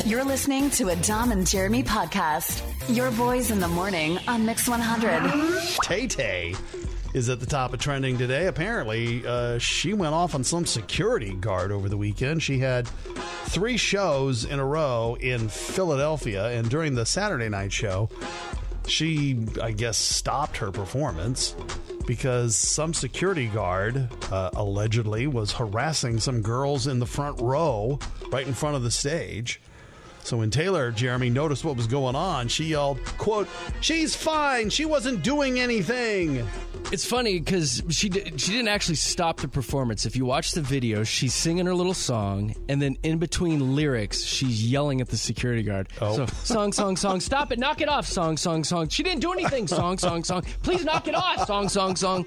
You're listening to a Dom and Jeremy podcast. Your boys in the morning on Mix 100. Tay-Tay is at the top of trending today. Apparently, she went off on some security guard over the weekend. She had 3 shows in a row in Philadelphia, and during the Saturday night show, she, I guess, stopped her performance because some security guard allegedly was harassing some girls in the front row right in front of the stage. So when Taylor, Jeremy, noticed what was going on, she yelled, quote, "She's fine. She wasn't doing anything." It's funny because she didn't actually stop the performance. If you watch the video, she's singing her little song, and then in between lyrics, she's yelling at the security guard. Oh. So, song, song, song, stop it, knock it off, song, song, song. She didn't do anything, song, song, song. Please knock it off, song, song, song.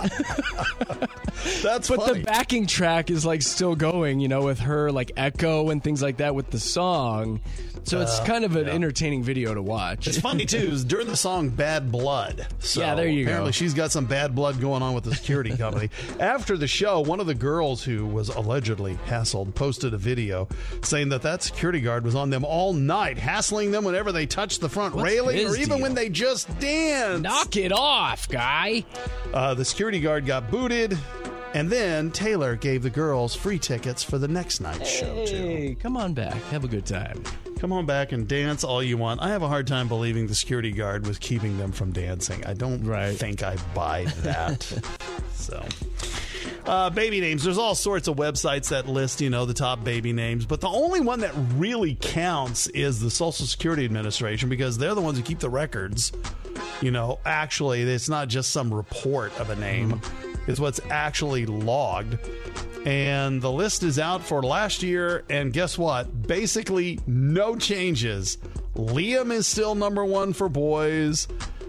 That's But funny. the backing track is like still going, you know, with her like echo and things like that with the song. So it's kind of an entertaining video to watch. It's funny, too, is during the song Bad Blood. So Yeah, there you go. apparently she's got some bad blood going on with the security company. After the show, one of the girls who was allegedly hassled posted a video saying that security guard was on them all night, hassling them whenever they touched the front What's railing his or even deal? when they just danced. Knock it off, guy. The security guard got booted, and then Taylor gave the girls free tickets for the next night's show, too. Hey, come on back. Have a good time. Come on back and dance all you want. I have a hard time believing the security guard was keeping them from dancing. I don't think I buy that. So, baby names. There's all sorts of websites that list, the top baby names. But the only one that really counts is the Social Security Administration because they're the ones who keep the records. Actually, it's not just some report of a name. It's what's actually logged. And the list is out for last year, and guess what? Basically, no changes. Liam is still number 1 for boys.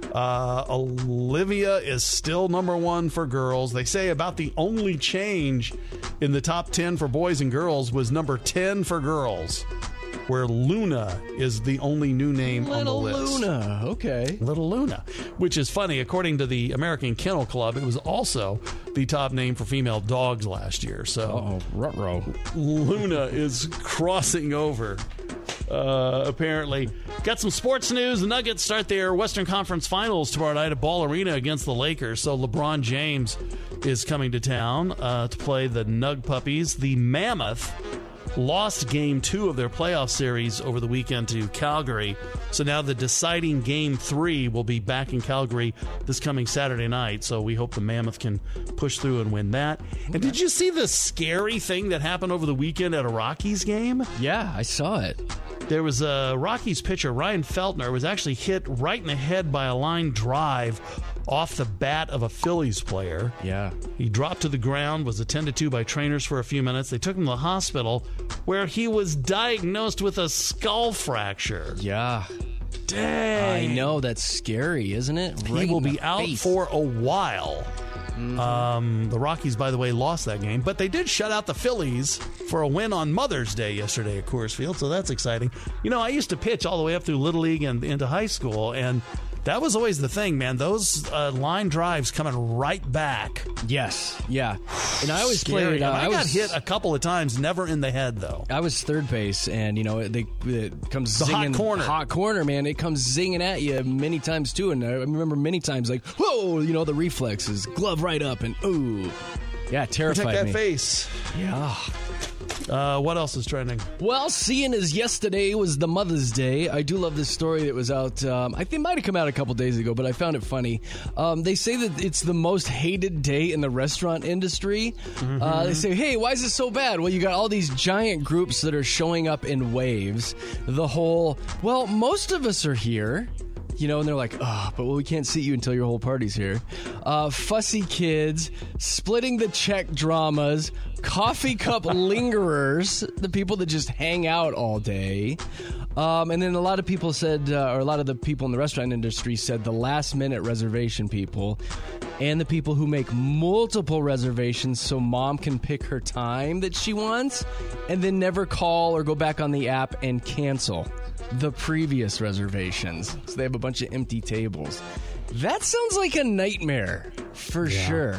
Olivia is still number 1 for girls. They say about the only change in the top 10 for boys and girls was number 10 for girls, where Luna is the only new name on the list. Little Luna, okay. Little Luna, which is funny. According to the American Kennel Club, it was also the top name for female dogs last year. So ruh-roh. Luna is crossing over, apparently. Got some sports news. The Nuggets start their Western Conference Finals tomorrow night at Ball Arena against the Lakers. So LeBron James is coming to town to play the Nug Puppies. The Mammoth lost Game 2 of their playoff series over the weekend to Calgary. So now the deciding Game 3 will be back in Calgary this coming Saturday night. So we hope the Mammoth can push through and win that. And did you see the scary thing that happened over the weekend at a Rockies game? Yeah, I saw it. There was a Rockies pitcher, Ryan Feltner, was actually hit right in the head by a line drive off the bat of a Phillies player. Yeah. He dropped to the ground, was attended to by trainers for a few minutes. They took him to the hospital where he was diagnosed with a skull fracture. Yeah. Dang. I know, that's scary, isn't it? He will be out for a while. The Rockies, by the way, lost that game, but they did shut out the Phillies for a win on Mother's Day yesterday at Coors Field, so that's exciting. I used to pitch all the way up through Little League and into high school, and that was always the thing, man. Those line drives coming right back. Yes, yeah. And I always Scary. played. I got hit a couple of times, never in the head, though. I was third base, and it comes The zinging. hot corner. Hot corner, man. It comes zinging at you many times, too. And I remember many times, like, whoa, the reflexes. Glove right up, and ooh. Yeah, terrified Protect that me. face. Yeah. What else is trending? Well, seeing as yesterday was the Mother's Day, I do love this story that was out. I think it might have come out a couple days ago, but I found it funny. They say that it's the most hated day in the restaurant industry. They say, hey, why is this so bad? Well, you got all these giant groups that are showing up in waves. The whole, well, most of us are here. And they're like, but we can't seat you until your whole party's here. Fussy kids, splitting the check dramas, coffee cup lingerers, the people that just hang out all day. And then a lot of people said, or a lot of the people in the restaurant industry said the last-minute reservation people and the people who make multiple reservations so mom can pick her time that she wants and then never call or go back on the app and cancel the previous reservations. So they have a bunch of empty tables. That sounds like a nightmare for sure.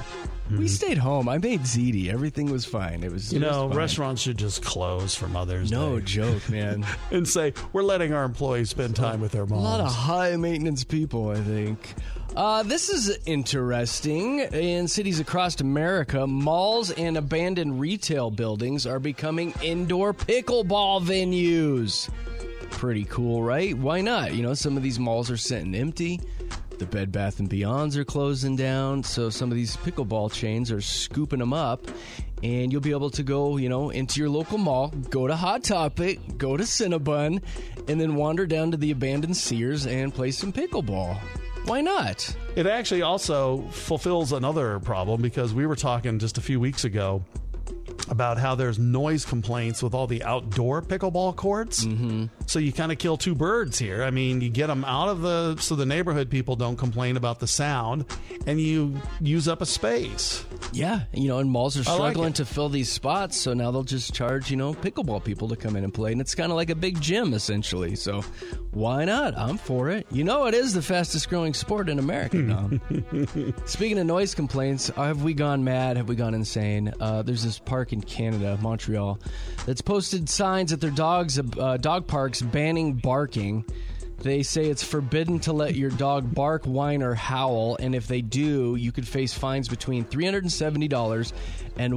We stayed home. I made ziti. Everything was fine. It was restaurants should just close for Mother's Day. No joke, man. And say, we're letting our employees spend time with their moms. A lot of high-maintenance people, I think. This is interesting. In cities across America, malls and abandoned retail buildings are becoming indoor pickleball venues. Pretty cool, right? Why not? Some of these malls are sitting empty. The Bed Bath & Beyonds are closing down, so some of these pickleball chains are scooping them up, and you'll be able to go, into your local mall, go to Hot Topic, go to Cinnabon, and then wander down to the abandoned Sears and play some pickleball. Why not? It actually also fulfills another problem, because we were talking just a few weeks ago about how there's noise complaints with all the outdoor pickleball courts. Mm-hmm. So you kind of kill two birds here. I mean, you get them out so the neighborhood people don't complain about the sound, and you use up a space. Yeah, and malls are struggling to fill these spots, so now they'll just charge, pickleball people to come in and play, and it's kind of like a big gym, essentially. So why not? I'm for it. It is the fastest growing sport in America now. Speaking of noise complaints, have we gone mad? Have we gone insane? There's this park in Canada, Montreal, that's posted signs at their dog parks banning barking. They say it's forbidden to let your dog bark, whine, or howl, and if they do, you could face fines between $370 and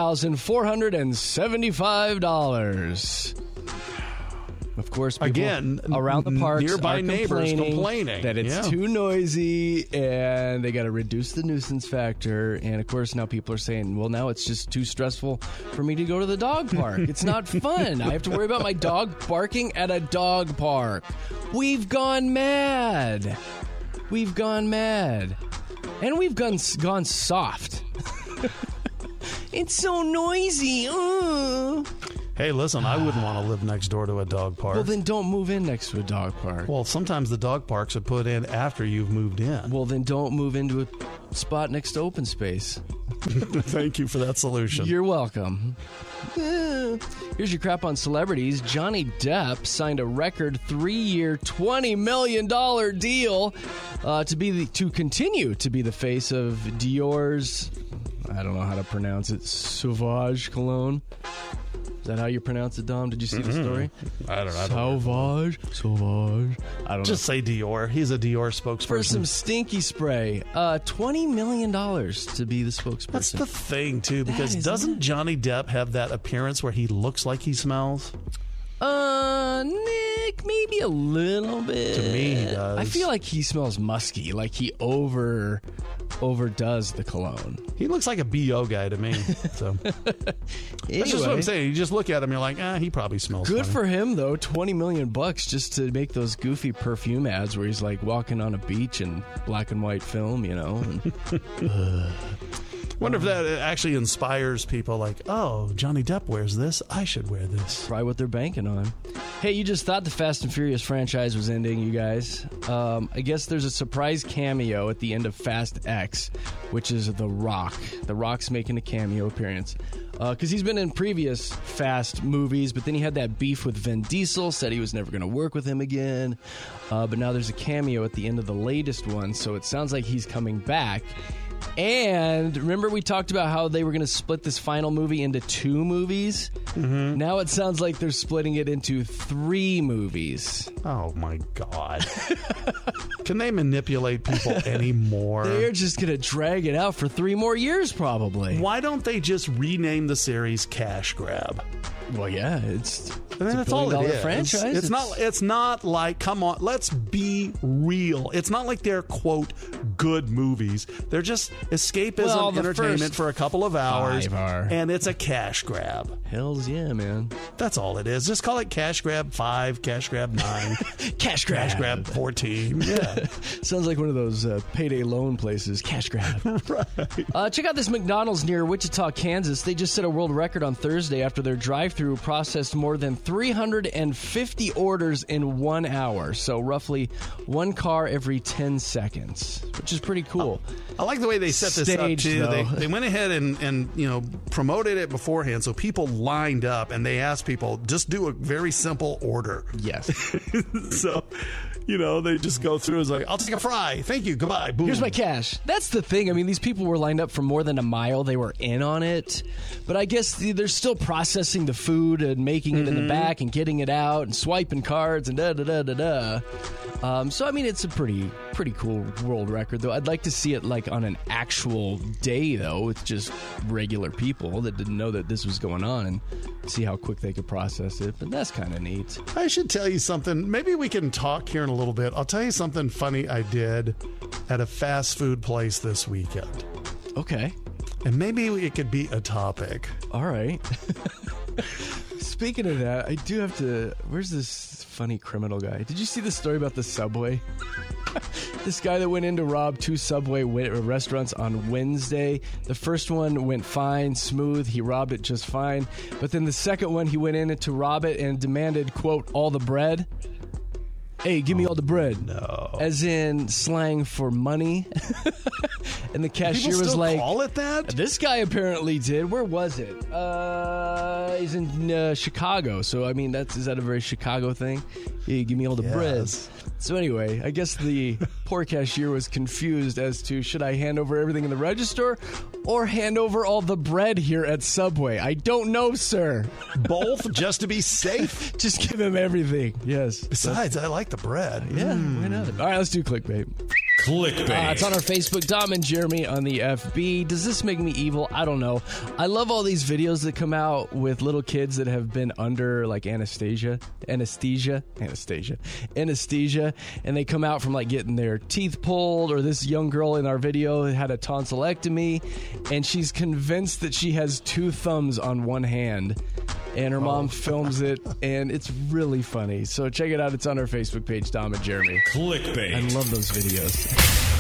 $1,475. Of course, people again around the parks nearby are neighbors complaining that it's too noisy and they got to reduce the nuisance factor. And of course, now people are saying, well, now it's just too stressful for me to go to the dog park. It's not fun. I have to worry about my dog barking at a dog park. We've gone mad. We've gone mad. And we've gone soft. It's so noisy. Hey, listen, I wouldn't want to live next door to a dog park. Well, then don't move in next to a dog park. Well, sometimes the dog parks are put in after you've moved in. Well, then don't move into a spot next to open space. Thank you for that solution. You're welcome. Here's your crap on celebrities. Johnny Depp signed a record 3-year, $20 million deal to continue to be the face of Dior's, I don't know how to pronounce it, Sauvage cologne. Is that how you pronounce it, Dom? Did you see the story? I don't know. Sauvage. I don't Just say Dior. He's a Dior spokesperson. For some stinky spray. $20 million to be the spokesperson. That's the thing, too, because doesn't Johnny Depp have that appearance where he looks like he smells? Nick, maybe a little bit. To me, he does. I feel like he smells musky, like he overdoes the cologne. He looks like a B.O. guy to me. So That's just what I'm saying. You just look at him, you're like, he probably smells good funny. For him, though. $20 million just to make those goofy perfume ads where he's like walking on a beach in black and white film, And, wonder if that actually inspires people like, oh, Johnny Depp wears this, I should wear this. Probably what they're banking on. Hey, you just thought the Fast and Furious franchise was ending, you guys. I guess there's a surprise cameo at the end of Fast X, which is The Rock. The Rock's making a cameo appearance. Because he's been in previous Fast movies, but then he had that beef with Vin Diesel, said he was never going to work with him again. But now there's a cameo at the end of the latest one, so it sounds like he's coming back. And remember we talked about how they were going to split this final movie into 2 movies? Mm-hmm. Now it sounds like they're splitting it into 3 movies. Oh, my God. Can they manipulate people anymore? They're just going to drag it out for 3 more years, probably. Why don't they just rename the series Cash Grab? Well, yeah, it's that's all it is. Franchise. It's not like, come on, let's be real. It's not like they're, quote, good movies. They're just escapism entertainment for a couple of hours, and it's a cash grab. Hells yeah, man. That's all it is. Just call it Cash Grab 5, Cash Grab 9, Cash Grab 14. Yeah. Sounds like one of those payday loan places. Cash Grab. Right. Check out this McDonald's near Wichita, Kansas. They just set a world record on Thursday after their drive-thru processed more than 350 orders in 1 hour. So roughly 1 car every 10 seconds. which is pretty cool. I like the way they set this up, Staged, too. though. They went ahead and promoted it beforehand, so people lined up, and they asked people, just do a very simple order. Yes. So, they just go through. It's like, I'll take a fry. Thank you. Goodbye. Boom. Here's my cash. That's the thing. I mean, these people were lined up for more than a mile. They were in on it. But I guess they're still processing the food and making it in the back and getting it out and swiping cards and da-da-da-da-da. So, I mean, it's a pretty cool world record, though. I'd like to see it, like, on an actual day, though, with just regular people that didn't know that this was going on and see how quick they could process it. But that's kind of neat. I should tell you something. Maybe we can talk here in a little bit. I'll tell you something funny I did at a fast food place this weekend. Okay. And maybe it could be a topic. All right. Speaking of that, I do have to... Where's this funny criminal guy? Did you see the story about the Subway? This guy that went in to rob 2 Subway restaurants on Wednesday. The first one went fine, smooth. He robbed it just fine. But then the second one, he went in to rob it and demanded, quote, all the bread. Hey, give me all the bread. No. As in slang for money. And the cashier People was still like... call it that? This guy apparently did. Where was it? He's in Chicago. So, I mean, is that a very Chicago thing? Hey, give me all the bread. So anyway, I guess the poor cashier was confused as to should I hand over everything in the register or hand over all the bread here at Subway? I don't know, sir. Both, just to be safe? Just give him everything. Yes. Besides, I like the bread. Yeah, why not? All right, let's do clickbait. Clickbait. It's on our Facebook. Dom and Jeremy on the FB. Does this make me evil? I don't know. I love all these videos that come out with little kids that have been under like anesthesia, and they come out from like getting their teeth pulled, or this young girl in our video had a tonsillectomy, and she's convinced that she has 2 thumbs on one hand. And her mom films it, and it's really funny. So check it out. It's on our Facebook page, Dom and Jeremy. Clickbait. I love those videos.